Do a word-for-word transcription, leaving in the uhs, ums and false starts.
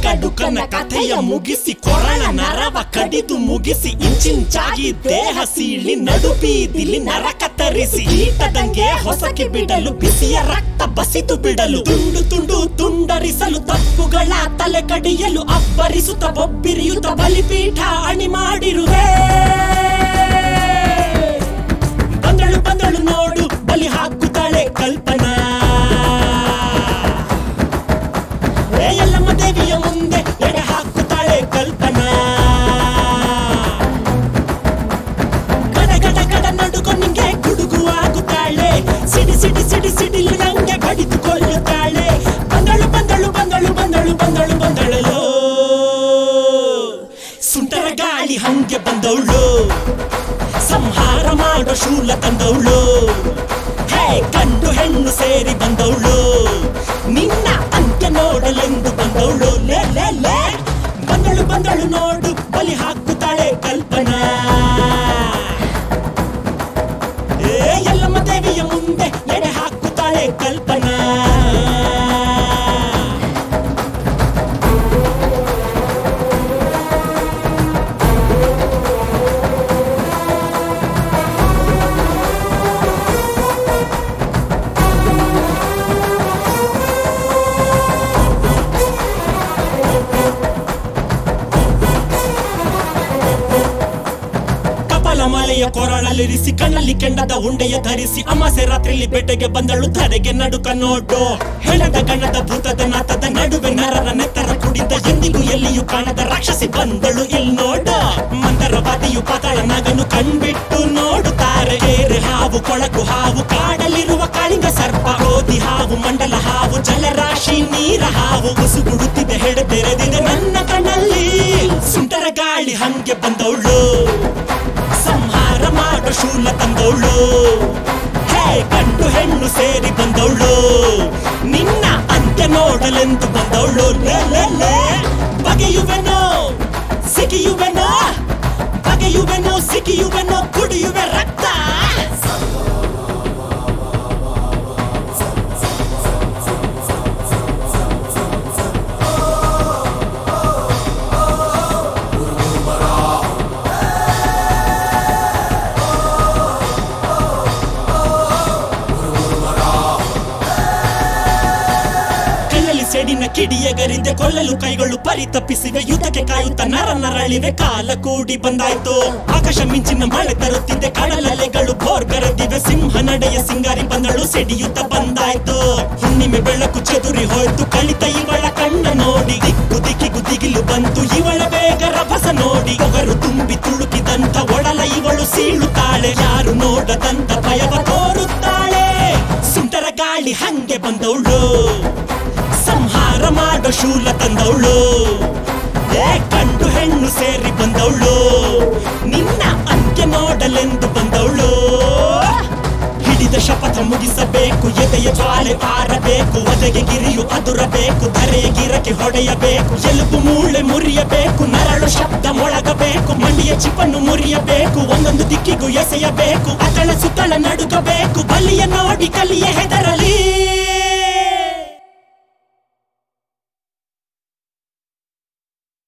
ಕಡುಕನ ಕಥೆಯ ಮುಗಿಸಿ ಕೊರಳ ನರವ ಕಡಿದು ಮುಗಿಸಿ ಇಂಚಿಂಚಾಗಿ ದೇಹ ಸೀಳಿ ನಡು ಬೀದಿಲಿ ನರಕ ತರಿಸಿ ಕೀಟದಂಗೆ ಹೊಸಕಿ ಬಿಡಲು ಬಿಸಿಯ ರಕ್ತ ಬಸಿದು ಬಿಡಲು ತುಂಡು ತುಂಡು ತುಂಡರಿಸಲು ತಪ್ಪುಗಳ ತಲೆ ಕಡಿಯಲು ಅಬ್ಬರಿಸುತ್ತ ಬೊಬ್ಬಿರಿಯುತ್ತ ಬಲಿಪೀಠ ಅಣಿ ಮಾಡಿರುವೆ. ಬಂದಳು ಬಂದಳು ನೋಡು ಬಲಿ ಹಾಕುತ್ತಾಳೆ ಕಲ್ಪನಾ. ಎಲ್ಲಮ್ಮ ದೇವಿಯ ಮುಂದೆ ಎಡೆ ಹಾಕುತ್ತಾಳೆ ಕಲ್ಪನಾ. ಗಡ ಗಡ ಗಡ ನಡುಕೊ ನಿಂಗೆ ಗುಡುಗು ಆಗುತ್ತಾಳೆ. ಸಿಡಿ ಸಿಡಿ ಸಿಡಿ ಸಿಡಿಲು ನಂಗೆ ಬಡಿದುಕೊಳ್ಳುತ್ತಾಳೆ. ಬಂದಳು ಬಂದಳು ಬಂದಳು ಬಂದಳು ಬಂದಳು ಬಂದಳಲು ಸುಂಟರ ಗಾಳಿ ಹಂಗೆ ಬಂದವಳು. ಸಂಹಾರ ಮಾಡೋ ಶೂಲ ತಂದವಳು. ಹೇ ಗಂಡು ಹೆಣ್ಣು ಸೇರಿ ಬಂದವಳು. ನಿನ್ನ ಅಂತ್ಯ ನೋಡಲೆಂದು ಬಂದವಳು. ಲೇ ಲೇ ಲೇ ಬಂದಳು ಬಂದಳು ನೋಡು ಬಲಿ ಹಾಕುತ್ತಾಳೆ ಕಲ್ಪನಾ. ಏ ಎಲ್ಲಮ್ಮ ದೇವಿಯ ಮುಂದೆ ಎಡೆ ಹಾಕುತ್ತಾಳೆ ಕಲ್ಪನಾ. ಮಲೆಯ ಕೊರಳಲ್ಲಿರಿಸಿ ಕಣ್ಣಲ್ಲಿ ಕೆಂಡದ ಉಂಡೆಯ ಧರಿಸಿ ಅಮಾಸೆ ರಾತ್ರಿಲಿ ಬೆಟ್ಟಗೆ ಬಂದಳು. ಧರೆಗೆ ನಡುಕ ನೋಡು ಹೆಣದ ಗಣದ ಭೂತದ ನಾತದ ನಡುವೆ ನರರ ನೆತ್ತರ ಕುಡಿದ ಎಂದಿಗೂ ಎಲ್ಲಿಯೂ ಕಾಣದ ರಾಕ್ಷಸಿ ಬಂದಳು ಇಲ್ಲಿ ನೋಡು. ಮಂದರವಾದಿಯು ಪಾತಾಳ ನಾಗನು ಕಣ್ಬಿಟ್ಟು ನೋಡುತ್ತಾರೆ. ಏರೆ ಹಾವು ಕೊಳಕು ಹಾವು ಕಾಡಲಿರುವ ಕಾಳಿಂಗ ಸರ್ಪ ಗೋಧಿ ಹಾವು ಮಂಡಲ ಹಾವು ಜಲರಾಶಿ ನೀರ ಹಾವು ಉಸುಗುಡುತ್ತಿದೆ ಹೆಡೆ ತೆರೆದಿದೆ ನನ್ನ ಕಣ್ಣಲ್ಲಿ. ಸುಂಟರ ಗಾಳಿ ಹಂಗೆ ಬಂದವಳು. ಸಂಹಾರ ಮಾಡೋ ಶೂಲ ತಂದವಳು. ಹೇ ಗಂಡು ಹೆಣ್ಣು ಸೇರಿ ಬಂದವಳು. ನಿನ್ನ ಅಂತ್ಯ ನೋಡಲೆಂದು ಬಂದವಳು. ಲೇ ಲೇ ಲೇ ಬಗೆಯುವೆನೋ ಸಿಗಿಯುವೆನೋ ಬಗೆಯುವೆನೋ ಸಿಗಿಯುವೆನೋ ಕುಡಿಯುವೆ ರಕ್ತ. ಸೇಡಿನ ಕಿಡಿಯಗರಿದೆ ಕೊಲ್ಲಲು ಕೈಗಳು ಪರಿತಪ್ಪಿಸಿವೆ. ಯುದ್ಧಕ್ಕೆ ಕಾಯುತ್ತ ನರ ನರಳಿವೆ. ಕಾಲ ಕೂಡಿ ಬಂದಾಯ್ತು. ಆಕಾಶ ಮಿಂಚಿನ ಮಳೆ ತರುತ್ತಿದೆ. ಕಡಲಲೆಗಳು ಬೋರ್ಗರೆದಿವೆ. ಸಿಂಹ ನಡೆಯ ಸಿಂಗಾರಿ ಬಂದಳು ಸಿಡಿಯುತ್ತ ಬಂದಾಯ್ತು. ಹುಣ್ಣಿಮೆ ಬೆಳಕು ಚೆದುರಿ ಹೋಯ್ತು. ಕಳಿತ ಇವಳ ಕಣ್ಣ ನೋಡಿ ದಿಕ್ಕು ದಿಕ್ಕಿಗೂ ದಿಗಿಲು ಬಂತು. ಇವಳ ಬೇಗ ರಭಸ ನೋಡಿ ಒಗರು ತುಂಬಿ ತುಳುಕಿದಂತ ಒಡಲ ಇವಳು ಸೀಳುತ್ತಾಳೆ. ಯಾರು ನೋಡದಂತ ಭಯವ ತೋರುತ್ತಾಳೆ. ಸುಂಟರ ಗಾಳಿ ಹಂಗೆ ಬಂದವಳು. ಸಂಹಾರ ಮಾಡೋ ಶೂಲ ತಂದವಳು. ಏ ಗಂಡು ಹೆಣ್ಣು ಸೇರಿ ಬಂದವಳು. ನಿನ್ನ ಅಂತ್ಯ ನೋಡಲೆಂದು ಬಂದವಳು. ಹಿಡಿದ ಶಪಥ ಮುಗಿಸಬೇಕು. ಎದೆಯ ಜ್ವಾಲೆ ಆರಬೇಕು. ಒದೆಗೆ ಗಿರಿಯು ಅದುರಬೇಕು. ಧರೆಯ ಗಿರಕ್ಕೆ ಹೊಡೆಯಬೇಕು. ಎಲುಬು ಮೂಳೆ ಮುರಿಯಬೇಕು. ನರಳು ಶಬ್ದ ಮೊಳಗಬೇಕು. ಮಂಡಿಯ ಚಿಪ್ಪನ್ನು ಮುರಿಯಬೇಕು. ಒಂದೊಂದು ದಿಕ್ಕಿಗೂ ಎಸೆಯಬೇಕು. ಅತಳ ಸುತ್ತಳ ನಡುಗಬೇಕು. ಬಲಿಯ ನೋಡಿ ಕಲಿಯ ಹೆದರಲಿ.